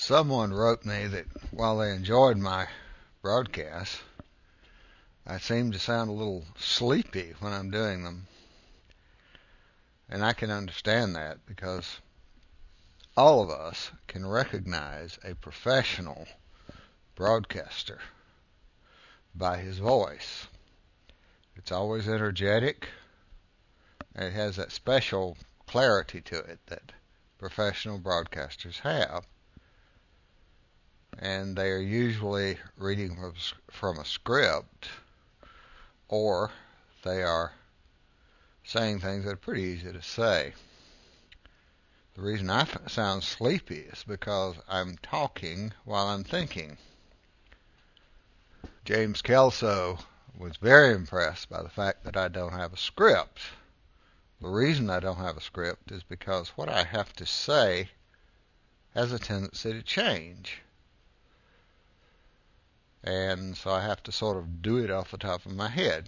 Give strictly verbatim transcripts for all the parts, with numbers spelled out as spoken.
Someone wrote me that while they enjoyed my broadcasts, I seem to sound a little sleepy when I'm doing them. And I can understand that because all of us can recognize a professional broadcaster by his voice. It's always energetic. It has that special clarity to it that professional broadcasters have. And they are usually reading from a script, or they are saying things that are pretty easy to say. The reason I sound sleepy is because I'm talking while I'm thinking. James Kelso was very impressed by the fact that I don't have a script. The reason I don't have a script is because what I have to say has a tendency to change. And so I have to sort of do it off the top of my head.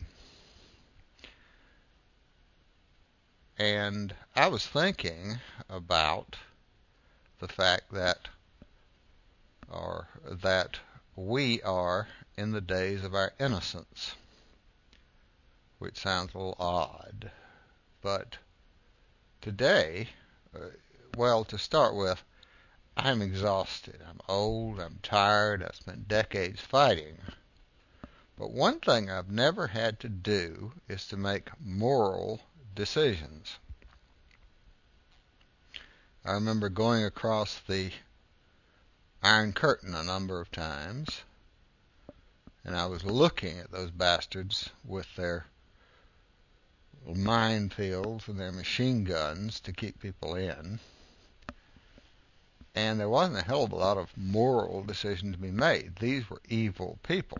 And I was thinking about the fact that, or that we are in the days of our innocence, which sounds a little odd. But today, uh, well, to start with, I'm exhausted. I'm old. I'm tired. I've spent decades fighting. But one thing I've never had to do is to make moral decisions. I remember going across the Iron Curtain a number of times, and I was looking at those bastards with their minefields and their machine guns to keep people in. And there wasn't a hell of a lot of moral decision to be made. These were evil people.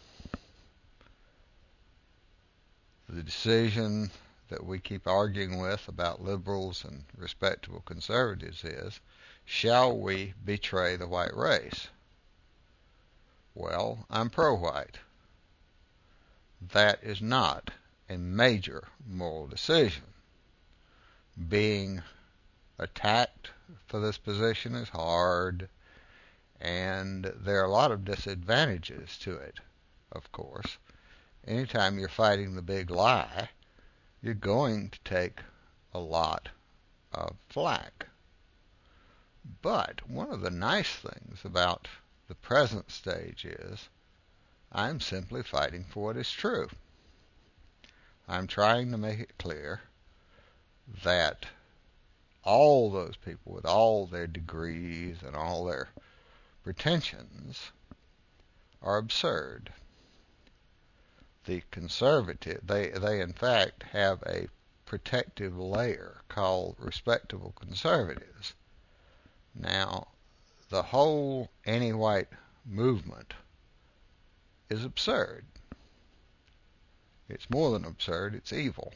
The decision that we keep arguing with about liberals and respectable conservatives is, shall we betray the white race? Well, I'm pro-white. That is not a major moral decision. Being attacked for this position is hard, and there are a lot of disadvantages to it, of course. Anytime you're fighting the big lie, you're going to take a lot of flack. But one of the nice things about the present stage is I'm simply fighting for what is true. I'm trying to make it clear that all those people with all their degrees and all their pretensions are absurd. The conservative, they, they in fact have a protective layer called respectable conservatives. Now, the whole anti-white movement is absurd. It's more than absurd, it's evil.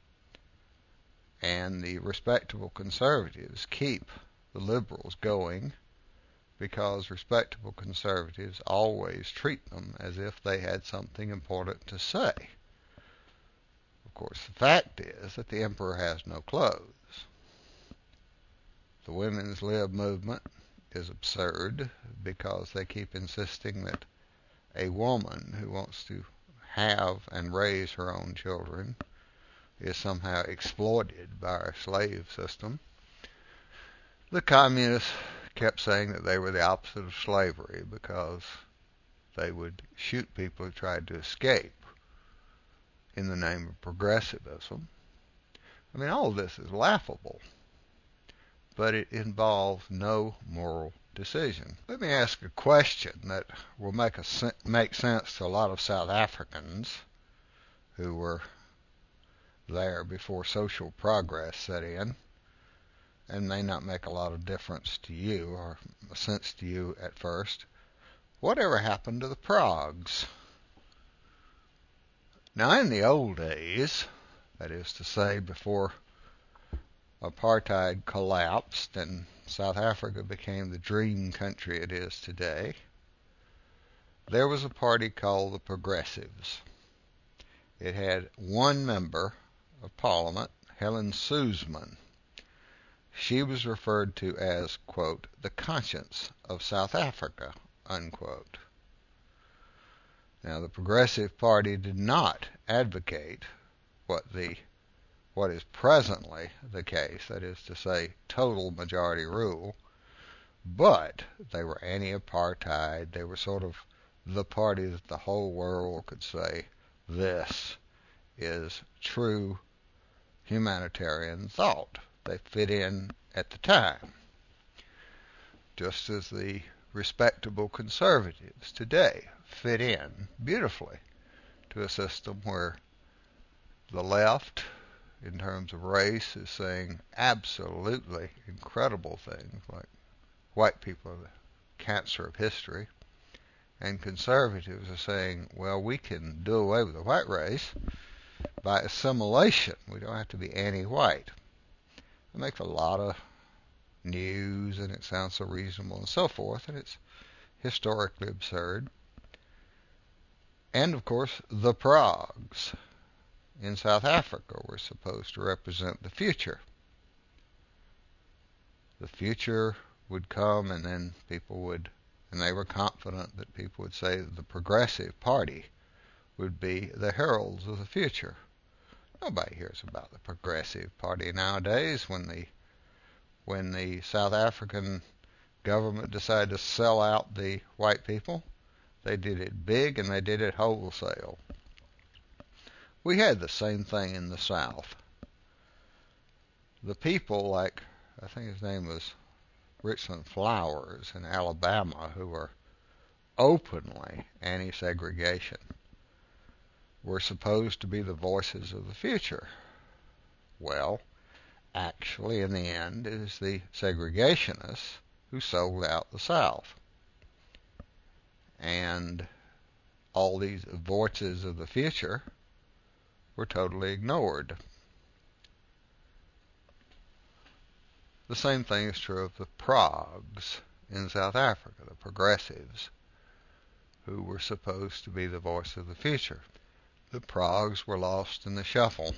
And the respectable conservatives keep the liberals going because respectable conservatives always treat them as if they had something important to say. Of course, the fact is that the emperor has no clothes. The women's lib movement is absurd because they keep insisting that a woman who wants to have and raise her own children is somehow exploited by our slave system. The communists kept saying that they were the opposite of slavery because they would shoot people who tried to escape in the name of progressivism. I mean, all of this is laughable, but it involves no moral decision. Let me ask a question that will make, a, make sense to a lot of South Africans who were there before social progress set in, and may not make a lot of difference to you or sense to you at first. Whatever happened to the progs? Now, in the old days, that is to say before apartheid collapsed and South Africa became the dream country it is today, there was a party called the Progressives. It had one member of Parliament, Helen Suzman. she was referred to as, quote, the conscience of South Africa, unquote. Now, the Progressive Party did not advocate what the what is presently the case, that is to say, total majority rule, but they were anti-apartheid. They were sort of the party that the whole world could say, this is true humanitarian thought. They fit in at the time, just as the respectable conservatives today fit in beautifully to a system where the left, in terms of race, is saying absolutely incredible things like white people are the cancer of history, and conservatives are saying, well, we can do away with the white race by assimilation. We don't have to be anti-white. It makes a lot of news, and it sounds so reasonable and so forth, and it's historically absurd. And, of course, the Progs in South Africa were supposed to represent the future. The future would come, and then people would, and they were confident that people would say that the Progressive Party would be the heralds of the future. Nobody hears about the Progressive Party nowadays. When the when the South African government decided to sell out the white people, they did it big and they did it wholesale. We had the same thing in the South. The people, like, I think his name was Richland Flowers in Alabama, who were openly anti-segregation, were supposed to be the voices of the future. Well, actually, in the end, it is the segregationists who sold out the South. And all these voices of the future were totally ignored. The same thing is true of the Progs in South Africa, the progressives, who were supposed to be the voice of the future. The Progs were lost in the shuffle.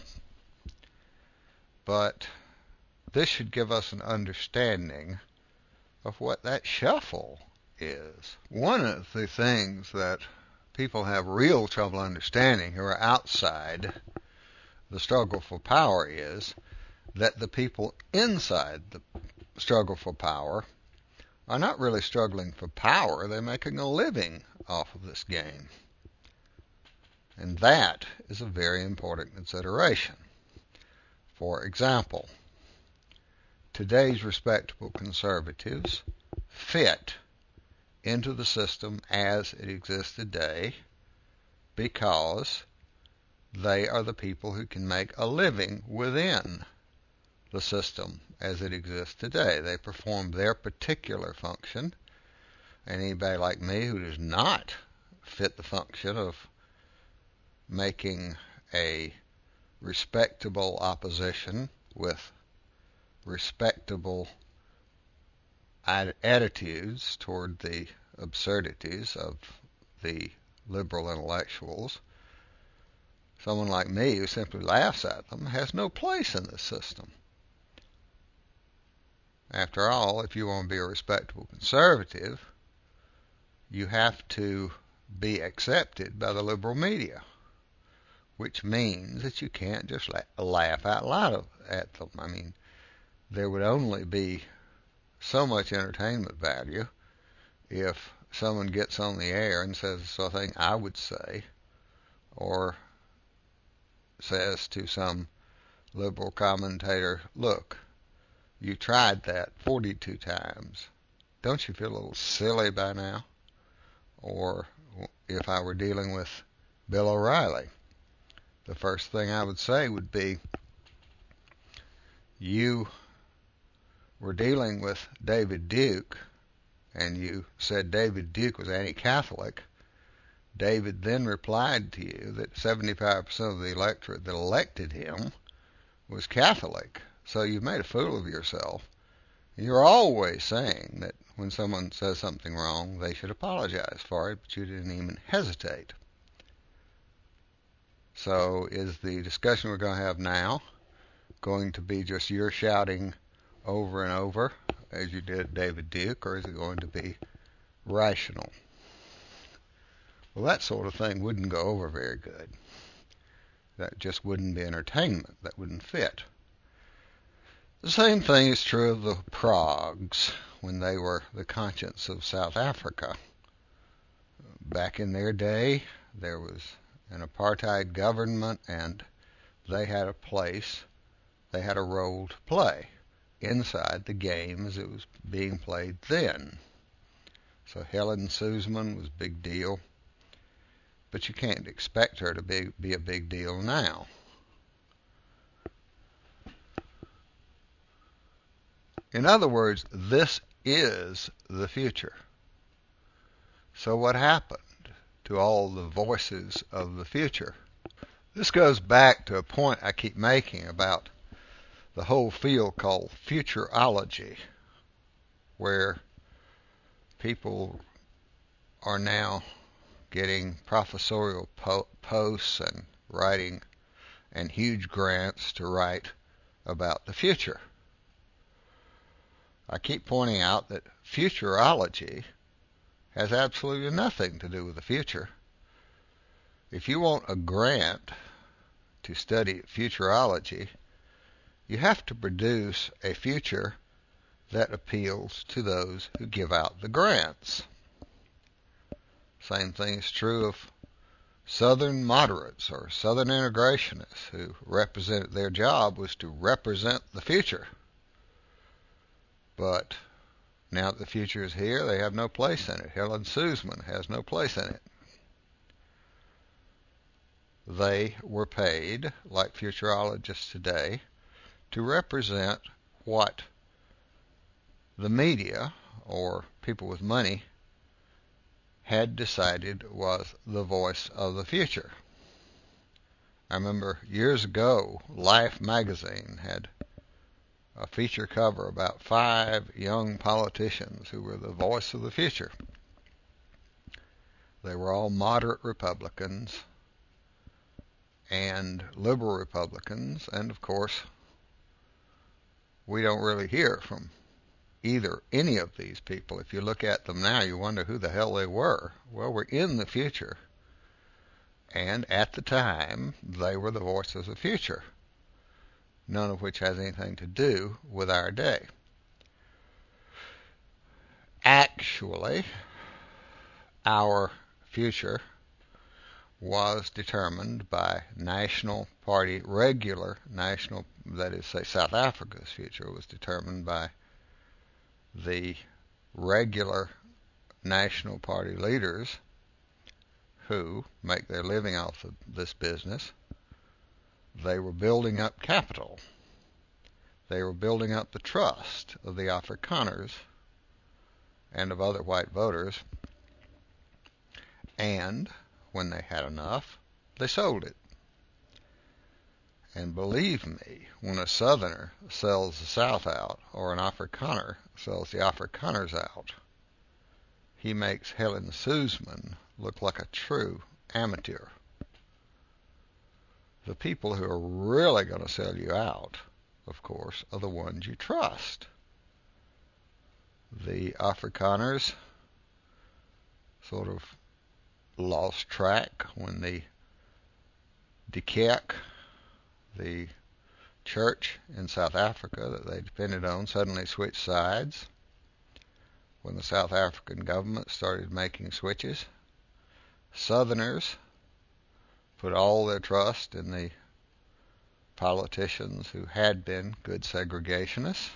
But this should give us an understanding of what that shuffle is. One of the things that people have real trouble understanding who are outside the struggle for power is that the people inside the struggle for power are not really struggling for power. They're making a living off of this game. And that is a very important consideration. For example, today's respectable conservatives fit into the system as it exists today because they are the people who can make a living within the system as it exists today. They perform their particular function, and anybody like me who does not fit the function of making a respectable opposition with respectable attitudes toward the absurdities of the liberal intellectuals, someone like me who simply laughs at them, has no place in this system. After all, if you want to be a respectable conservative, you have to be accepted by the liberal media, which means that you can't just la- laugh out loud at them. I mean, there would only be so much entertainment value if someone gets on the air and says something I would say, or says to some liberal commentator, look, you tried that forty-two times. Don't you feel a little silly by now? Or if I were dealing with Bill O'Reilly, the first thing I would say would be, you were dealing with David Duke, and you said David Duke was anti-Catholic. David then replied to you that seventy-five percent of the electorate that elected him was Catholic. So you've made a fool of yourself. You're always saying that when someone says something wrong, they should apologize for it, but you didn't even hesitate. So is the discussion we're going to have now going to be just you're shouting over and over as you did David Duke, or is it going to be rational? Well, that sort of thing wouldn't go over very good. That just wouldn't be entertainment. That wouldn't fit. The same thing is true of the Progs when they were the conscience of South Africa. Back in their day, there was an apartheid government, and they had a place, they had a role to play inside the game as it was being played then. So Helen Suzman was a big deal, but you can't expect her to be, be a big deal now. In other words, this is the future. So what happened to all the voices of the future? This goes back to a point I keep making about the whole field called futurology, where people are now getting professorial po- posts and writing and huge grants to write about the future. I keep pointing out that futurology has absolutely nothing to do with the future. If you want a grant to study futurology, you have to produce a future that appeals to those who give out the grants. Same thing is true of Southern moderates or Southern integrationists who represented their job was to represent the future. But now that the future is here, they have no place in it. Helen Suzman has no place in it. They were paid, like futurologists today, to represent what the media, or people with money, had decided was the voice of the future. I remember years ago, Life magazine had a feature cover about five young politicians who were the voice of the future. They were all moderate Republicans and liberal Republicans, and of course, we don't really hear from either any of these people. If you look at them now, you wonder who the hell they were. Well, we're in the future, and at the time, they were the voice of the future, none of which has anything to do with our day. Actually, our future was determined by National Party, regular national, that is, say, South Africa's future was determined by the regular National Party leaders who make their living off of this business. They were building up capital. They were building up the trust of the Afrikaners and of other white voters. And when they had enough, they sold it. And believe me, when a Southerner sells the South out, or an Afrikaner sells the Afrikaners out, he makes Helen Suzman look like a true amateur. The people who are really going to sell you out, of course, are the ones you trust. The Afrikaners sort of lost track when the De Kerk, the church in South Africa that they depended on, suddenly switched sides. When the South African government started making switches, Southerners put all their trust in the politicians who had been good segregationists,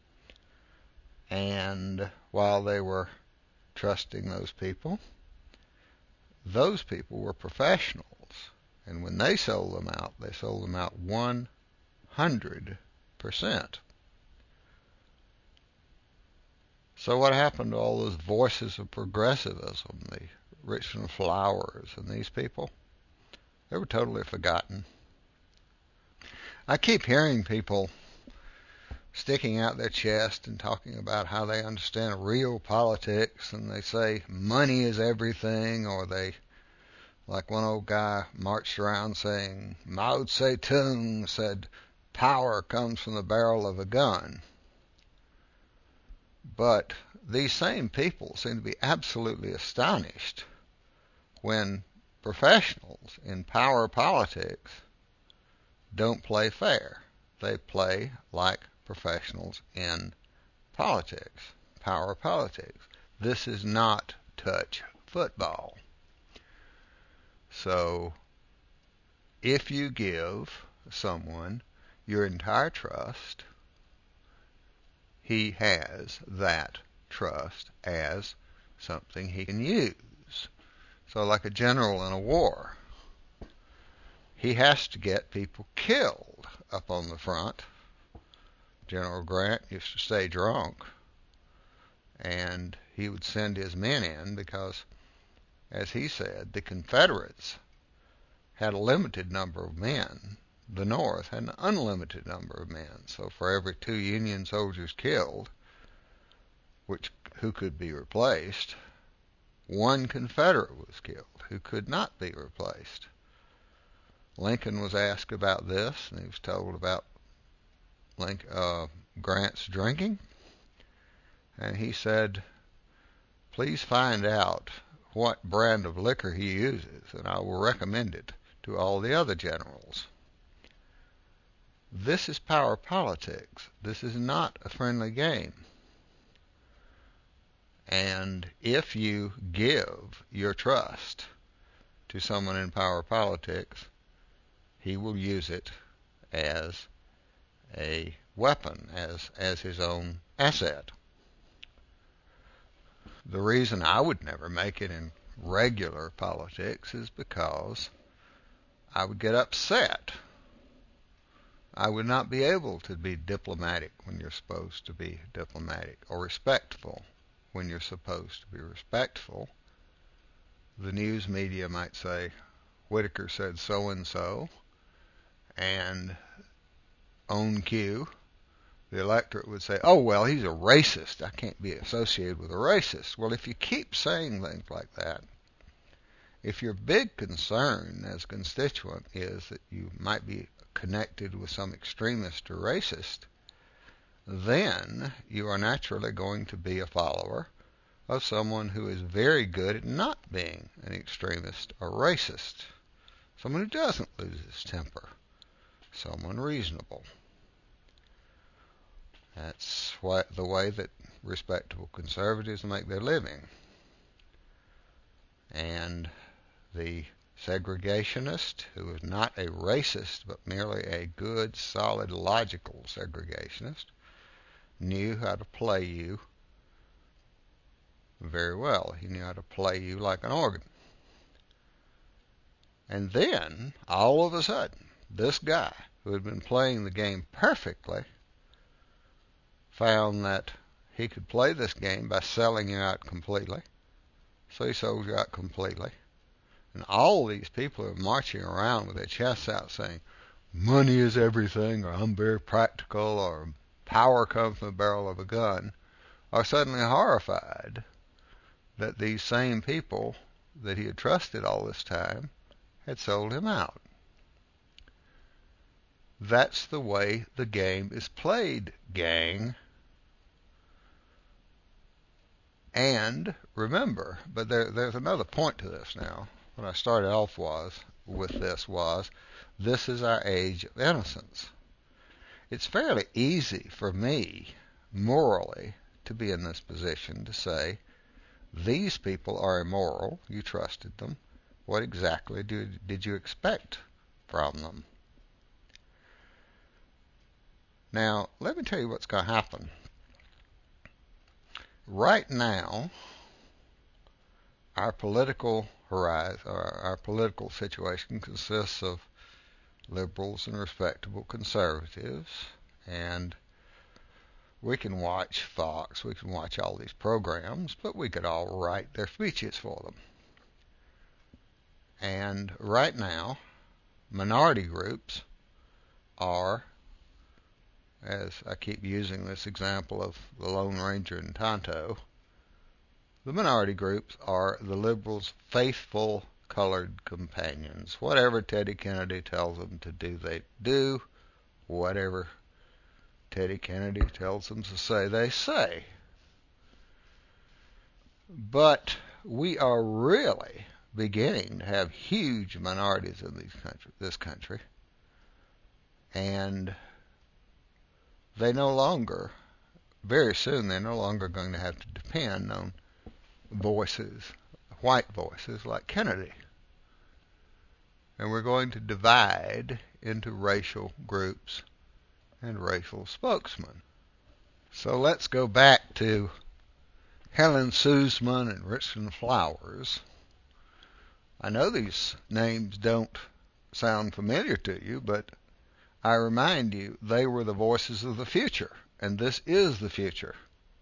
and while they were trusting those people, those people were professionals, and when they sold them out, they sold them out one hundred percent. So what happened to all those voices of progressivism, the Richmond Flowers and these people? They were totally forgotten. I keep hearing people sticking out their chest and talking about how they understand real politics, and they say money is everything, or they, like one old guy marched around saying Mao Zedong said power comes from the barrel of a gun. But these same people seem to be absolutely astonished when professionals in power politics don't play fair. They play like professionals in politics, power politics. This is not touch football. So if you give someone your entire trust, he has that trust as something he can use. So like a general in a war, he has to get people killed up on the front. General Grant used to stay drunk, and he would send his men in because, as he said, the Confederates had a limited number of men. The North had an unlimited number of men. So for every two Union soldiers killed, which who could be replaced, one Confederate was killed who could not be replaced. Lincoln was asked about this, and he was told about Lincoln, uh, Grant's drinking, and he said, please find out what brand of liquor he uses, and I will recommend it to all the other generals. This is power politics. This is not a friendly game. And if you give your trust to someone in power politics, he will use it as a weapon, as, as his own asset. The reason I would never make it in regular politics is because I would get upset. I would not be able to be diplomatic when you're supposed to be diplomatic, or respectful when you're supposed to be respectful. The news media might say, Whitaker said so-and-so, and on cue, the electorate would say, oh, well, he's a racist. I can't be associated with a racist. Well, if you keep saying things like that, if your big concern as a constituent is that you might be connected with some extremist or racist, then you are naturally going to be a follower of someone who is very good at not being an extremist or racist. Someone who doesn't lose his temper. Someone reasonable. That's what, the way that respectable conservatives make their living. And the segregationist, who is not a racist but merely a good, solid, logical segregationist, knew how to play you very well. He knew how to play you like an organ. And then, all of a sudden, this guy, who had been playing the game perfectly, found that he could play this game by selling you out completely. So he sold you out completely. And all these people are marching around with their chests out saying, money is everything, or I'm very practical, or power comes from the barrel of a gun, are suddenly horrified that these same people that he had trusted all this time had sold him out. That's the way the game is played, gang. And remember, but there, there's another point to this now. What I started off was with this was, this is our age of innocence. It's fairly easy for me, morally, to be in this position to say, these people are immoral, you trusted them, what exactly do, did you expect from them? Now, let me tell you what's going to happen. Right now, our political horizon, or our political situation consists of liberals and respectable conservatives, and we can watch Fox, we can watch all these programs, but we could all write their speeches for them. And right now, minority groups are, as I keep using this example of the Lone Ranger and Tonto, the minority groups are the liberals' faithful colored companions. Whatever Teddy Kennedy tells them to do, they do. Whatever Teddy Kennedy tells them to say, they say. But we are really beginning to have huge minorities in these country, this country, and they no longer, very soon, they're no longer going to have to depend on voices, white voices like Kennedy. And we're going to divide into racial groups and racial spokesmen. So let's go back to Helen Suzman and Richmond Flowers. I know these names don't sound familiar to you, but I remind you, they were the voices of the future, and this is the future.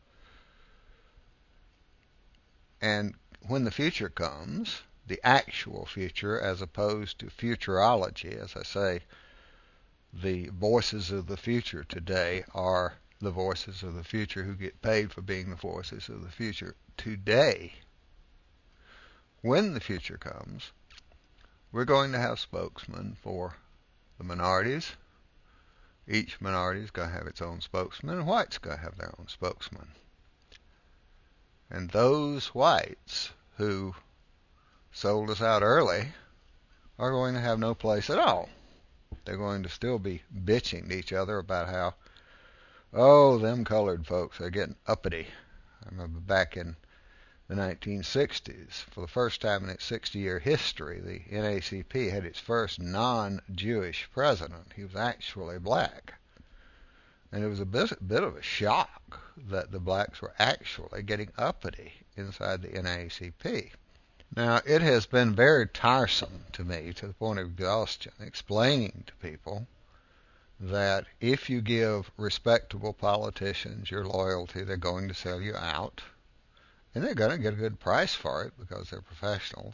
And when the future comes, the actual future, as opposed to futurology, as I say, the voices of the future today are the voices of the future who get paid for being the voices of the future today. When the future comes, we're going to have spokesmen for the minorities. Each minority is going to have its own spokesman, and whites are going to have their own spokesman. And those whites who sold us out early are going to have no place at all. They're going to still be bitching to each other about how, oh, them colored folks are getting uppity. I remember back in the nineteen sixties, for the first time in its sixty-year history, the N A A C P had its first non-Jewish president. He was actually black. And it was a bit, bit of a shock that the blacks were actually getting uppity inside the N double A C P. Now, it has been very tiresome to me, to the point of exhaustion, explaining to people that if you give respectable politicians your loyalty, they're going to sell you out. And they're going to get a good price for it because they're professionals.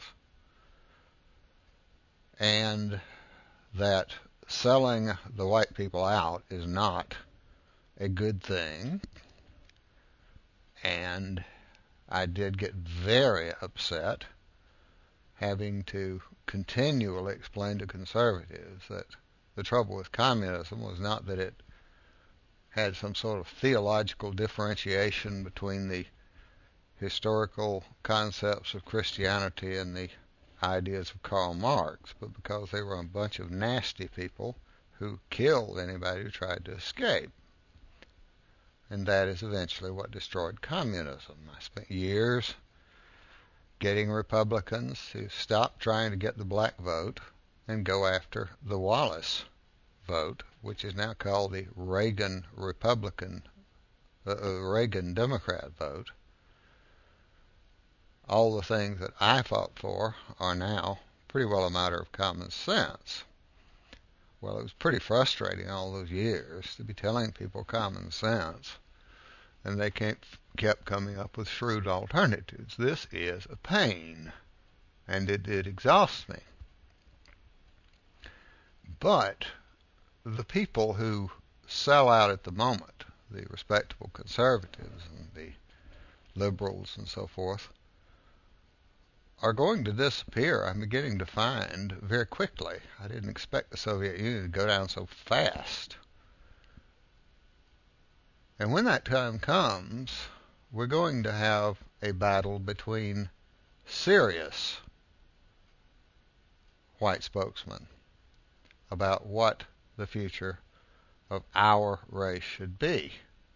And that selling the white people out is not a good thing. And I did get very upset having to continually explain to conservatives that the trouble with communism was not that it had some sort of theological differentiation between the historical concepts of Christianity and the ideas of Karl Marx, but because they were a bunch of nasty people who killed anybody who tried to escape. And that is eventually what destroyed communism. I spent years getting Republicans to stop trying to get the black vote and go after the Wallace vote, which is now called the Reagan Republican, uh, Reagan Democrat vote. All the things that I fought for are now pretty well a matter of common sense. Well, it was pretty frustrating all those years to be telling people common sense, and they kept coming up with shrewd alternatives. This is a pain, and it did exhaust me. But the people who sell out at the moment, the respectable conservatives and the liberals and so forth, are going to disappear. I'm beginning to find very quickly. I didn't expect the Soviet Union to go down so fast. And when that time comes, we're going to have a battle between serious white spokesmen about what the future of our race should be.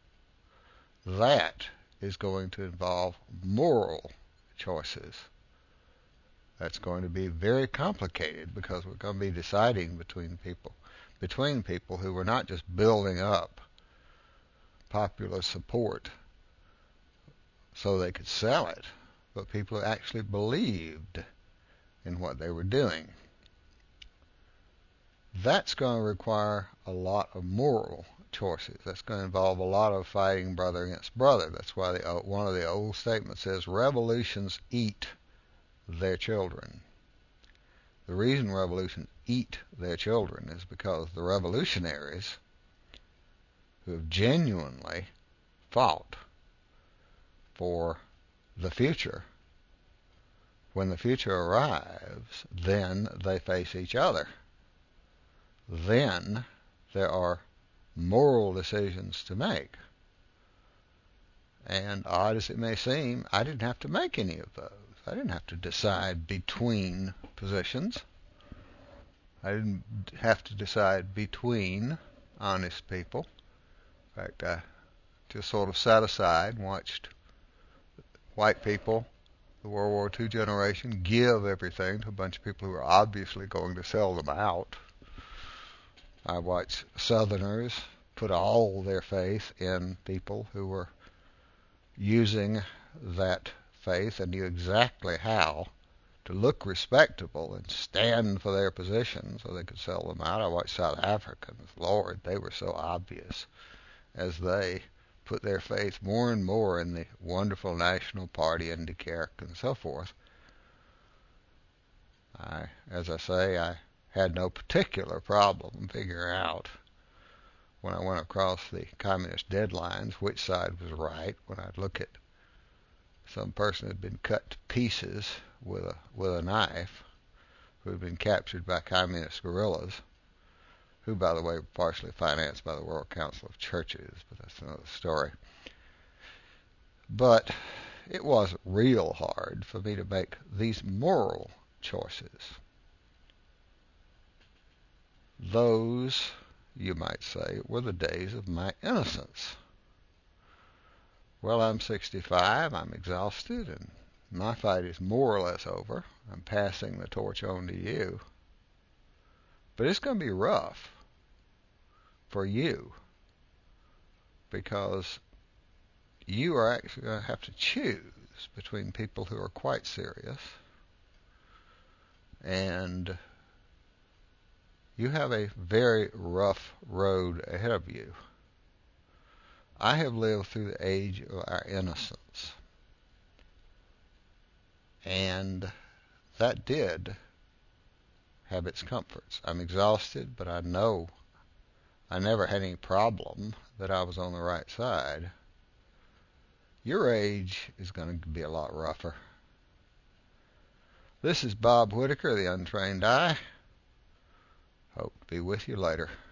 That is going to involve moral choices. That's going to be very complicated because we're going to be deciding between people, between people who were not just building up popular support so they could sell it, but people who actually believed in what they were doing. That's going to require a lot of moral choices. That's going to involve a lot of fighting brother against brother. That's why the, one of the old statements says, revolutions eat their children. The reason revolutions eat their children is because the revolutionaries who have genuinely fought for the future, when the future arrives, then they face each other. Then there are moral decisions to make. And odd as it may seem, I didn't have to make any of those. I didn't have to decide between positions. I didn't have to decide between honest people. In fact, I just sort of sat aside and watched white people, the World War Two generation, give everything to a bunch of people who were obviously going to sell them out. I watched Southerners put all their faith in people who were using that faith and knew exactly how to look respectable and stand for their positions so they could sell them out. I watched South Africans. Lord, they were so obvious as they put their faith more and more in the wonderful National Party and de Klerk and so forth. I, as I say, I had no particular problem figuring out when I went across the communist deadlines which side was right. When I'd look at some person who had been cut to pieces with a with a knife, who had been captured by communist guerrillas, who, by the way, were partially financed by the World Council of Churches, but that's another story. But it wasn't real hard for me to make these moral choices. Those, you might say, were the days of my innocence. Well, I'm sixty-five, I'm exhausted, and my fight is more or less over. I'm passing the torch on to you. But it's going to be rough for you, because you are actually going to have to choose between people who are quite serious, and you have a very rough road ahead of you. I have lived through the age of our innocence, and that did have its comforts. I'm exhausted, but I know I never had any problem that I was on the right side. Your age is going to be a lot rougher. This is Bob Whitaker, the Untrained Eye. Hope to be with you later.